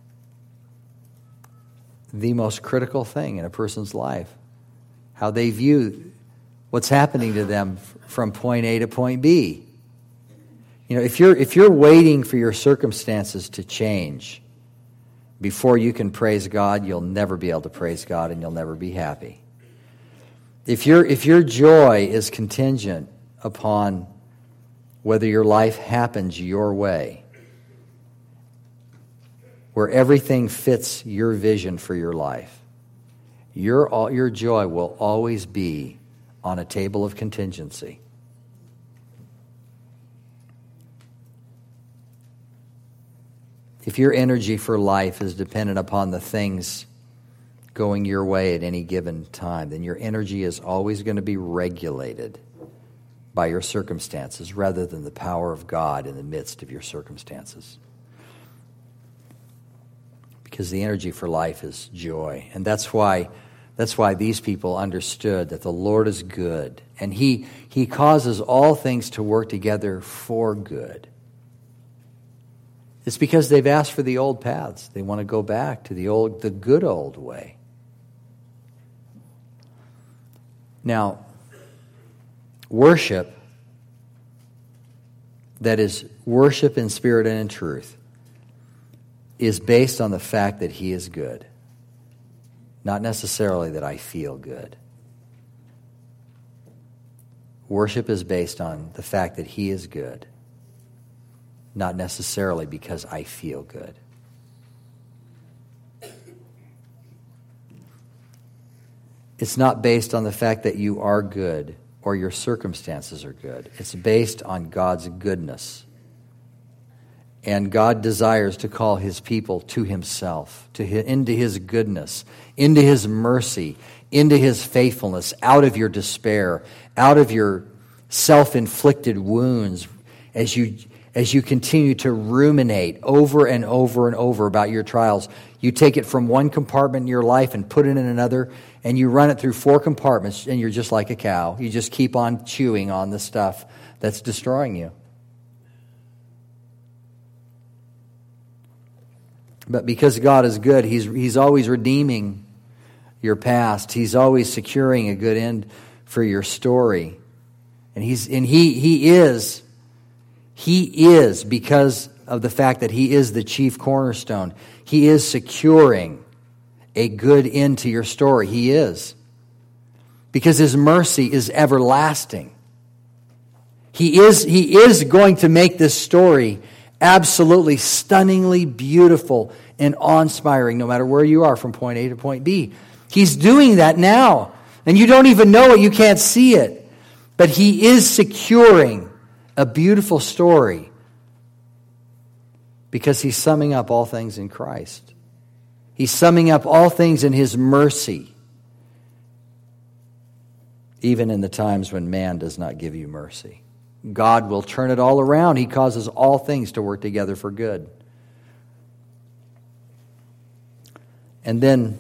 the most critical thing in a person's life. How they view what's happening to them from point A to point B. You know, if you're if you're waiting for your circumstances to change before you can praise God, you'll never be able to praise God and you'll never be happy. If your if your joy is contingent upon whether your life happens your way, where everything fits your vision for your life. Your, all, your joy will always be on a table of contingency. If your energy for life is dependent upon the things going your way at any given time, then your energy is always going to be regulated by your circumstances rather than the power of God in the midst of your circumstances. Because the energy for life is joy. And that's why that's why these people understood that the Lord is good. And he, he causes all things to work together for good. It's because they've asked for the old paths. They want to go back to the old, the good old way. Now, worship that is worship in spirit and in truth is based on the fact that He is good, not necessarily that I feel good. Worship is based on the fact that He is good, not necessarily because I feel good. It's not based on the fact that you are good or your circumstances are good. It's based on God's goodness. And God desires to call His people to Himself, to his, into His goodness, into His mercy, into His faithfulness, out of your despair, out of your self-inflicted wounds, as you as you continue to ruminate over and over and over about your trials. You take it from one compartment in your life and put it in another, and you run it through four compartments, and you're just like a cow. You just keep on chewing on the stuff that's destroying you. But because God is good, He's He's always redeeming your past. He's always securing a good end for your story. And He's and He He is He is, because of the fact that He is the chief cornerstone, He is securing a good end to your story. He is. Because His mercy is everlasting. He is, He is going to make this story absolutely stunningly beautiful and awe-inspiring, no matter where you are from point A to point B. He's doing that now. And you don't even know it. You can't see it. But He is securing a beautiful story because He's summing up all things in Christ. He's summing up all things in His mercy, even in the times when man does not give you mercy. God will turn it all around. He causes all things to work together for good. And then,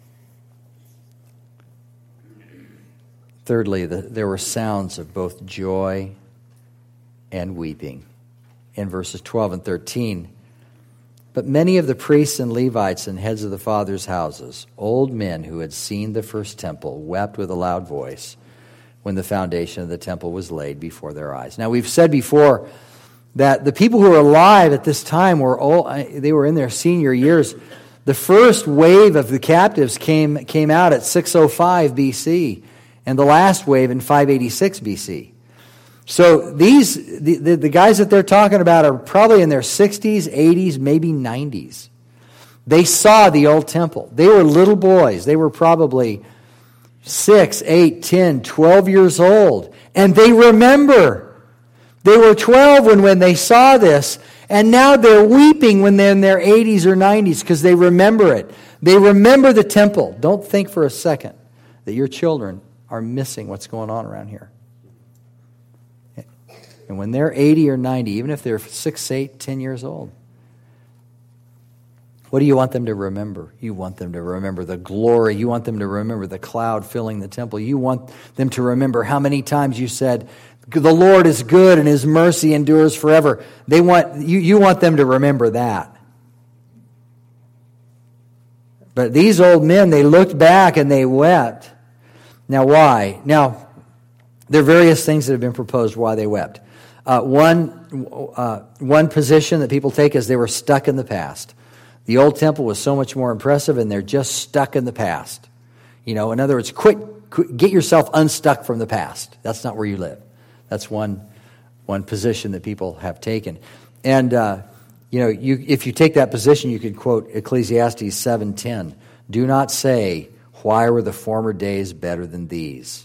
thirdly, the, there were sounds of both joy and weeping in verses twelve and thirteen. But many of the priests and Levites and heads of the fathers' houses, old men who had seen the first temple, wept with a loud voice when the foundation of the temple was laid before their eyes. Now, we've said before that the people who were alive at this time were old, they were in their senior years. The first wave of the captives came came out at six oh five B C, and the last wave in five eighty-six B C. So these the, the, the guys that they're talking about are probably in their sixties, eighties, maybe nineties. They saw the old temple. They were little boys. They were probably six, eight, ten, twelve years old. And they remember. They were twelve when, when they saw this. And now they're weeping when they're in their eighties or nineties because they remember it. They remember the temple. Don't think for a second that your children are missing what's going on around here. And when they're eighty or ninety, even if they're six, eight, ten years old, what do you want them to remember? You want them to remember the glory. You want them to remember the cloud filling the temple. You want them to remember how many times you said, the Lord is good and His mercy endures forever. They want you, you want them to remember that. But these old men, they looked back and they wept. Now why? Now, there are various things that have been proposed why they wept. Uh, one, uh, one position that people take is they were stuck in the past. The old temple was so much more impressive, and they're just stuck in the past. You know, in other words, quit, quit get yourself unstuck from the past. That's not where you live. That's one one position that people have taken. And uh, You know, you, if you take that position, you could quote Ecclesiastes seven ten. Do not say, why were the former days better than these?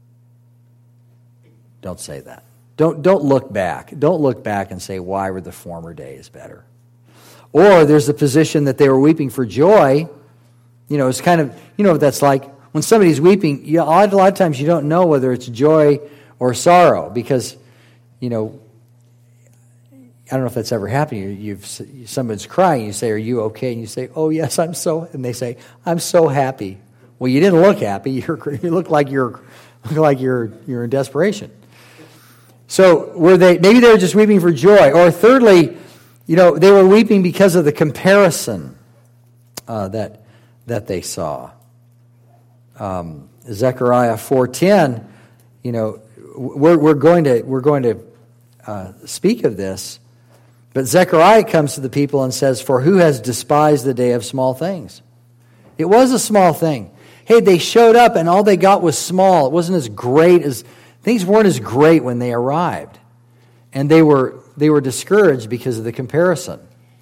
Don't say that. Don't, don't look back. Don't look back and say, why were the former days better? Or there's the position that they were weeping for joy. You know, it's kind of, you know what that's like. When somebody's weeping, you, a lot of times you don't know whether it's joy or sorrow because, you know, I don't know if that's ever happened. You, you've someone's crying. You say, "Are you okay?" And you say, "Oh yes, I'm so." And they say, "I'm so happy." Well, you didn't look happy. You're, you look like you're look like you're you're in desperation. So were they? Maybe they were just weeping for joy. Or thirdly, you know, they were weeping because of the comparison uh, that that they saw. Um, Zechariah four ten. You know, we're we're going to we're going to uh, speak of this. But Zechariah comes to the people and says, "For who has despised the day of small things?" It was a small thing. Hey, they showed up and all they got was small. It wasn't as great as things weren't as great when they arrived, and they were they were discouraged because of the comparison.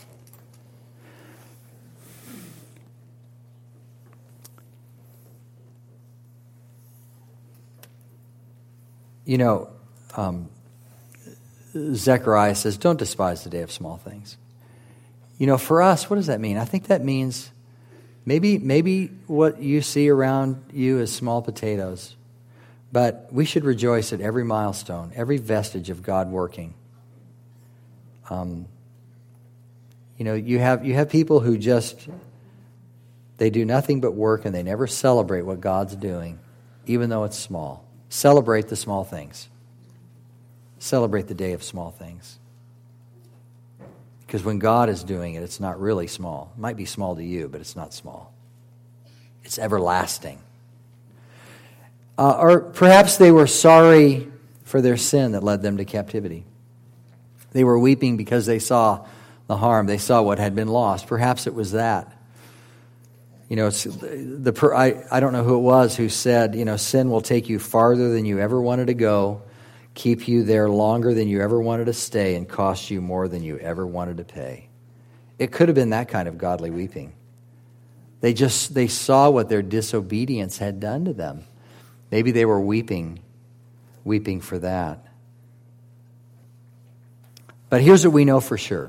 You know. Um, Zechariah says, don't despise the day of small things. You know, for us, what does that mean? I think that means maybe maybe what you see around you is small potatoes, but we should rejoice at every milestone, every vestige of God working. Um, you know, you have you have people who just, they do nothing but work and they never celebrate what God's doing, even though it's small. Celebrate the small things. Celebrate the day of small things. Because when God is doing it, it's not really small. It might be small to you, but it's not small. It's everlasting. Uh, or perhaps they were sorry for their sin that led them to captivity. They were weeping because they saw the harm. They saw what had been lost. Perhaps it was that. You know, it's the I, I don't know who it was who said, you know, sin will take you farther than you ever wanted to go, keep you there longer than you ever wanted to stay, and cost you more than you ever wanted to pay. It could have been that kind of godly weeping. They just, they saw what their disobedience had done to them. Maybe they were weeping, weeping for that. But here's what we know for sure.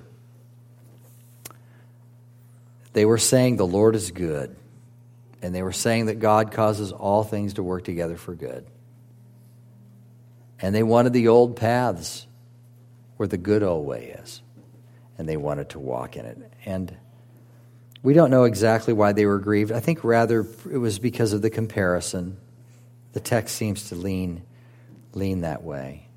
They were saying the Lord is good, and they were saying that God causes all things to work together for good. And they wanted the old paths where the good old way is. And they wanted to walk in it. And we don't know exactly why they were grieved. I think rather it was because of the comparison. The text seems to lean, lean that way.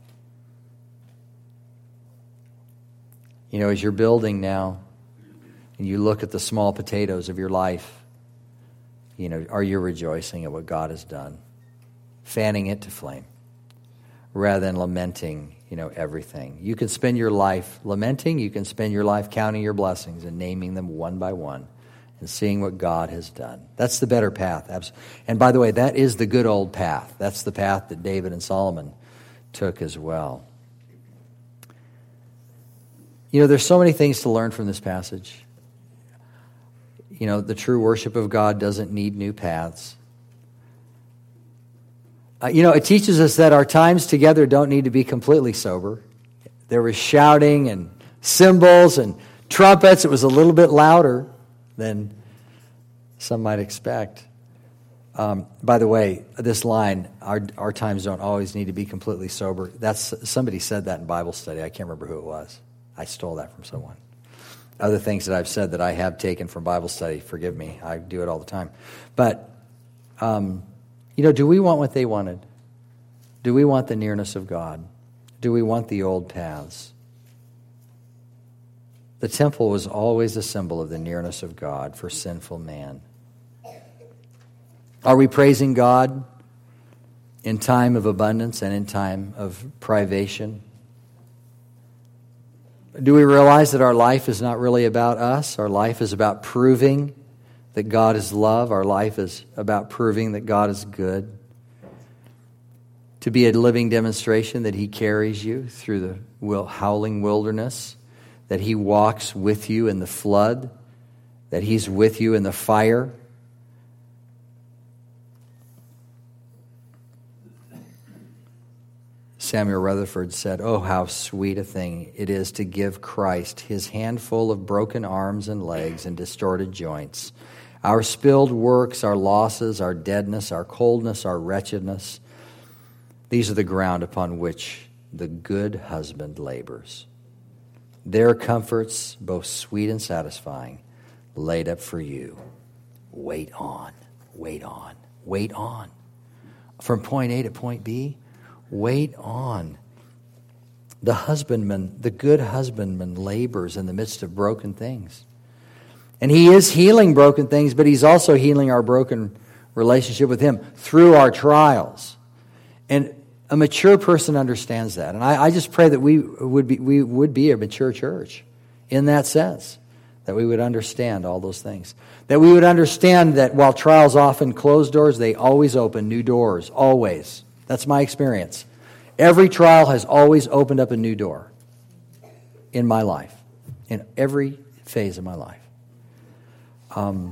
You know, as you're building now, and you look at the small potatoes of your life, you know, are you rejoicing at what God has done? Fanning it to flame, rather than lamenting, you know, everything. You can spend your life lamenting. You can spend your life counting your blessings and naming them one by one and seeing what God has done. That's the better path. And by the way, that is the good old path. That's the path that David and Solomon took as well. You know, there's so many things to learn from this passage. You know, the true worship of God doesn't need new paths. Uh, you know, it teaches us that our times together don't need to be completely sober. There was shouting and cymbals and trumpets. It was a little bit louder than some might expect. Um, by the way, this line, our, our times don't always need to be completely sober. That's somebody said that in Bible study. I can't remember who it was. I stole that from someone. Other things that I've said that I have taken from Bible study, forgive me. I do it all the time. But, um, you know, do we want what they wanted? Do we want the nearness of God? Do we want the old paths? The temple was always a symbol of the nearness of God for sinful man. Are we praising God in time of abundance and in time of privation? Do we realize that our life is not really about us? Our life is about proving that God is love. Our life is about proving that God is good. To be a living demonstration that He carries you through the howling wilderness, that he walks with you in the flood, that he's with you in the fire. Samuel Rutherford said, "Oh, how sweet a thing it is to give Christ his handful of broken arms and legs and distorted joints, our spilled works, our losses, our deadness, our coldness, our wretchedness. These are the ground upon which the good husband labors. Their comforts, both sweet and satisfying, laid up for you. Wait on, wait on, wait on." From point A to point B, wait on. The husbandman, the good husbandman labors in the midst of broken things. And he is healing broken things, but he's also healing our broken relationship with him through our trials. And a mature person understands that. And I, I just pray that we would be we would be a mature church in that sense, that we would understand all those things. That we would understand that while trials often close doors, they always open new doors, always. That's my experience. Every trial has always opened up a new door in my life, in every phase of my life. Um,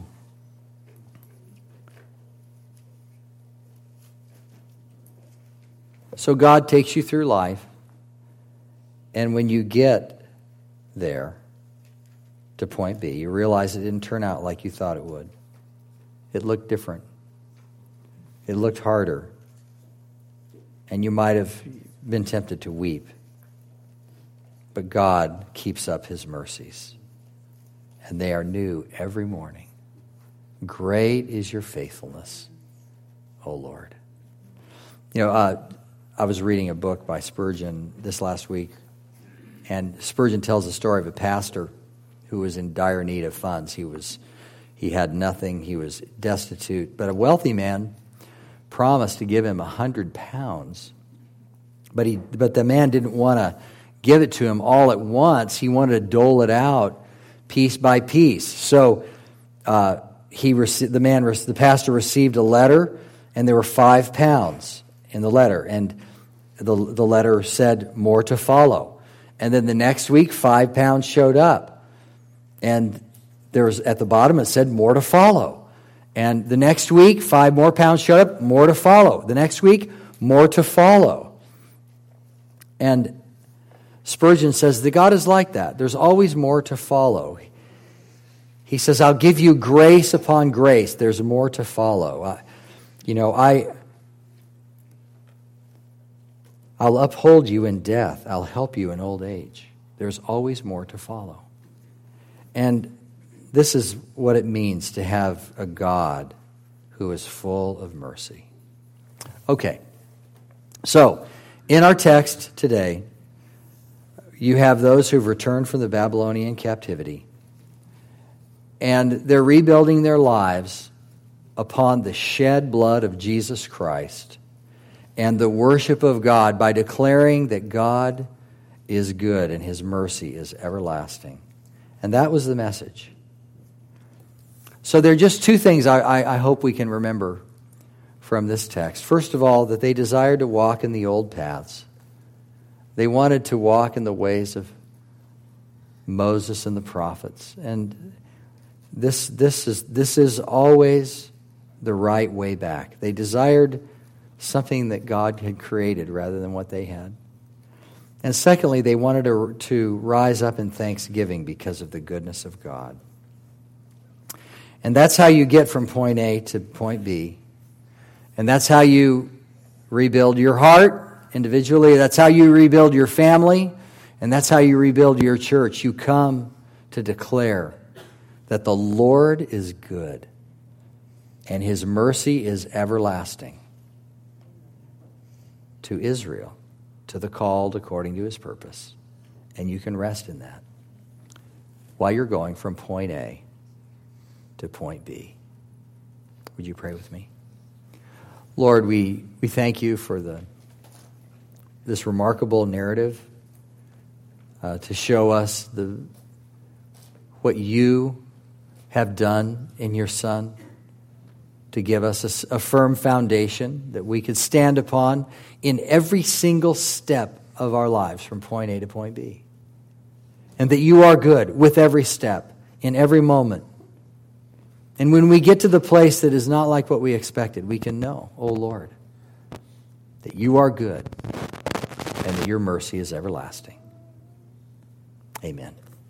so God takes you through life, and when you get there to point B, you realize it didn't turn out like you thought it would. It looked different. It looked harder. And you might have been tempted to weep. But God keeps up his mercies. And they are new every morning. Great is your faithfulness, O Lord. You know, uh, I was reading a book by Spurgeon this last week. And Spurgeon tells the story of a pastor who was in dire need of funds. He was, he had nothing. He was destitute. But a wealthy man promised to give him a hundred pounds, but he, but the man didn't want to give it to him all at once. He wanted to dole it out piece by piece. So uh, he received the man, the pastor received a letter, and there were five pounds in the letter, and the the letter said more to follow. And then the next week, five pounds showed up, and there was at the bottom it said more to follow. And the next week, five more pounds showed up, more to follow. The next week, more to follow. And Spurgeon says that God is like that. There's always more to follow. He says, I'll give you grace upon grace. There's more to follow. I, you know, I, I'll uphold you in death. I'll help you in old age. There's always more to follow. And this is what it means to have a God who is full of mercy. Okay, so in our text today, you have those who've returned from the Babylonian captivity, and they're rebuilding their lives upon the shed blood of Jesus Christ and the worship of God by declaring that God is good and his mercy is everlasting. And that was the message. So there are just two things I, I, I hope we can remember from this text. First of all, that they desired to walk in the old paths. They wanted to walk in the ways of Moses and the prophets. And this, this is, this is always the right way back. They desired something that God had created rather than what they had. And secondly, they wanted to, to rise up in thanksgiving because of the goodness of God. And that's how you get from point A to point B. And that's how you rebuild your heart individually. That's how you rebuild your family. And that's how you rebuild your church. You come to declare that the Lord is good and his mercy is everlasting to Israel, to the called according to his purpose. And you can rest in that while you're going from point A to point B. Would you pray with me? Lord, we, we thank you for the this remarkable narrative uh, to show us the what you have done in your Son, to give us a, a firm foundation that we could stand upon in every single step of our lives from point A to point B. and that you are good with every step, in every moment. And when we get to the place that is not like what we expected, we can know, oh Lord, that you are good and that your mercy is everlasting. Amen.